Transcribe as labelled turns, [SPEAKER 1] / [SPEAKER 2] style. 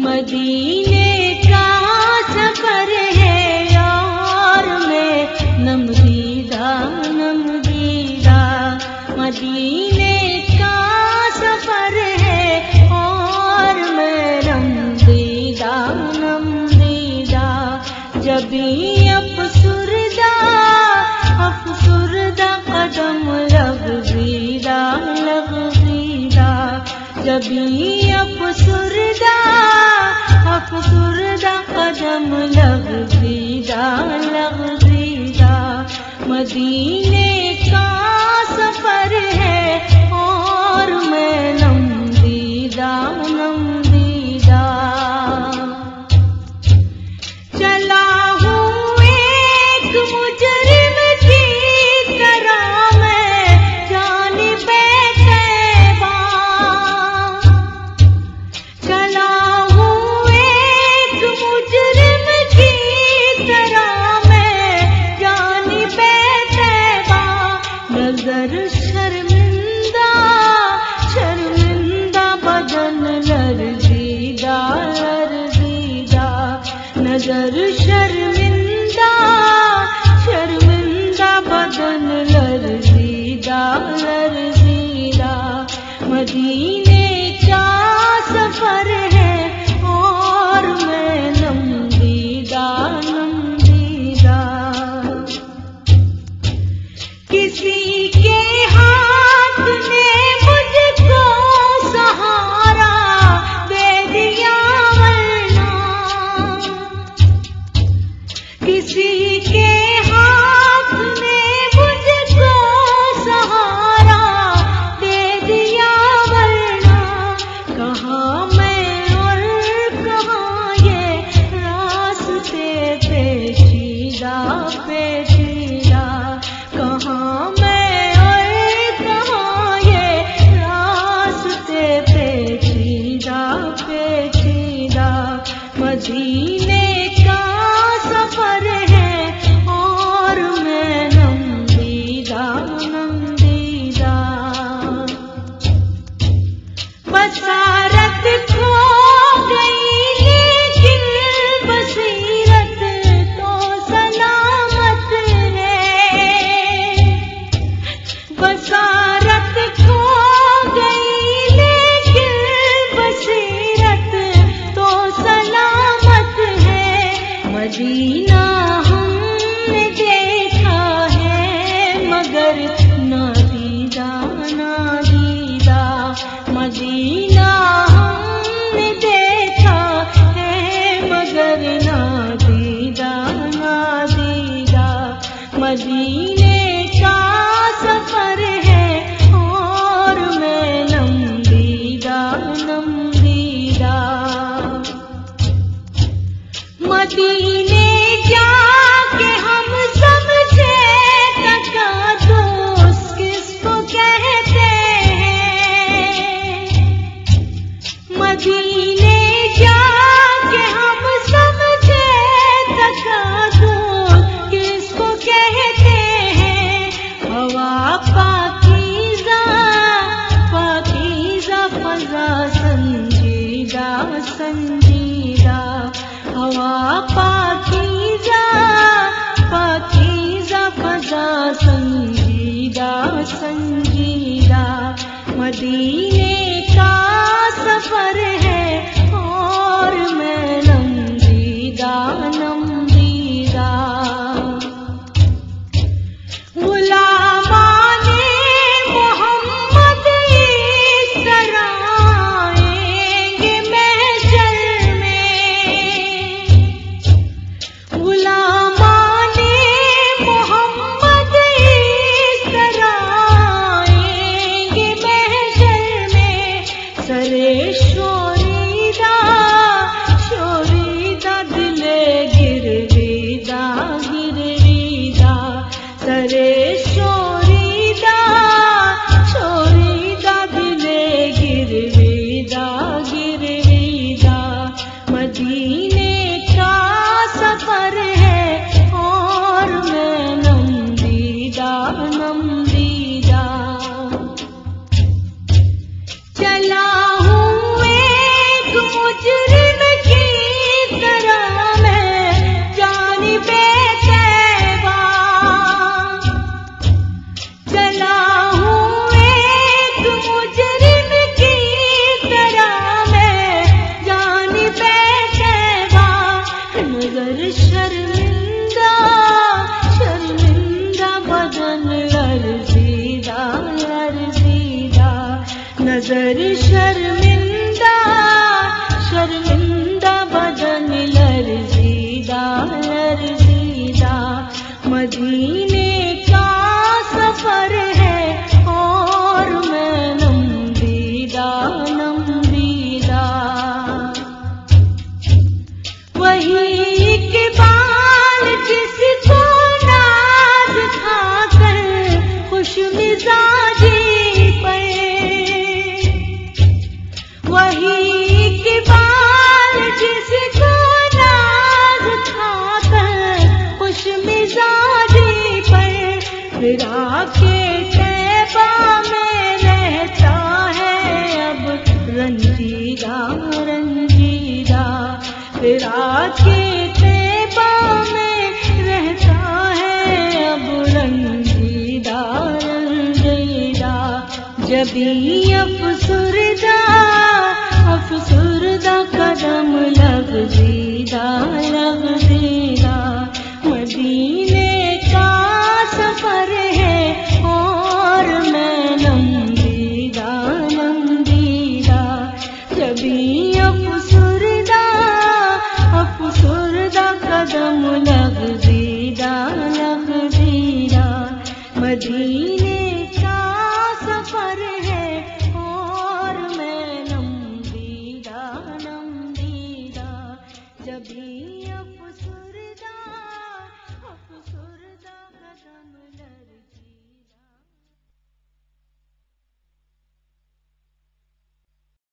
[SPEAKER 1] مدینے کا سفر ہے یار میں نم دیدہ مدینے کا سفر ہے اور میں نم دیدہ جبھی افسردہ قدم لغزیدہ جبھی افسردہ قدم لغزیدہ مدینے کا سفر ہے اور میں نم دیدہ چلا ہوں ایک مجرم کی طرح میں جانب طیبہ چلا ہوں ایک مجرم کی طرح میں جانب طیبہ نظر شرمندہ بدن لرزیدہ نظر شرمندہ بدن لرزیدہ مدینے کا سفر ہے اور میں نم دیدہ کسی کے ہاتھ نے مجھ کو سہارا دے دیا ورنہ کسی کے ہاتھ نے مجھ کو سہارا دے دیا ورنہ کہاں میں اور کہاں یہ راستے پیچیدہ کہاں میں اور کہاں یہ راستے پیچیدہ مدینے کا سفر ہے اور میں نم دیدہ بصارت کھو گئی لیکن بصیرت تو سلامت ہے بصارت کھو گئی لیکن بصیرت تو سلامت ہے مدینہ ہم نے دیکھا ہے مگر نادیدہ مدینہ ہم نے دیکھا ہے مگر نادیدہ مدینے کا سفر ہے اور میں نم دیدہ مدینے جا کے ہم سمجھے تقدس کس کو کہتے ہیں مدینے جا کے ہم سمجھے تقدس کس کو کہتے ہیں ہوا پاکیزہ فضا سنجیدہ ہوا پاکیزہ فضا سنجیدہ مدینے کا سفر ہے اور میں نم دیدہ غلامان محمد اس طرح آئیں گے محشر میں غلامان محمد اس طرح آئیں گے محشر میں سرے شور رنجیدہ رنجیدہ، فراق کے طیبہ میں رہتا ہے اب رنجیدہ رنجیدہ، جبھی افسردہ افسردہ قدم لغزیدہ لغزیدہ، مدینے کا سفر ہے اور میں نمدیدہ نمدیدہ، جبھی افسردہ افسردہ قدم لغزیدہ لغزیدہ، مدینے کا سفر ہے اور میں نمدیدہ نمدیدہ، جبھی افسردہ افسردہ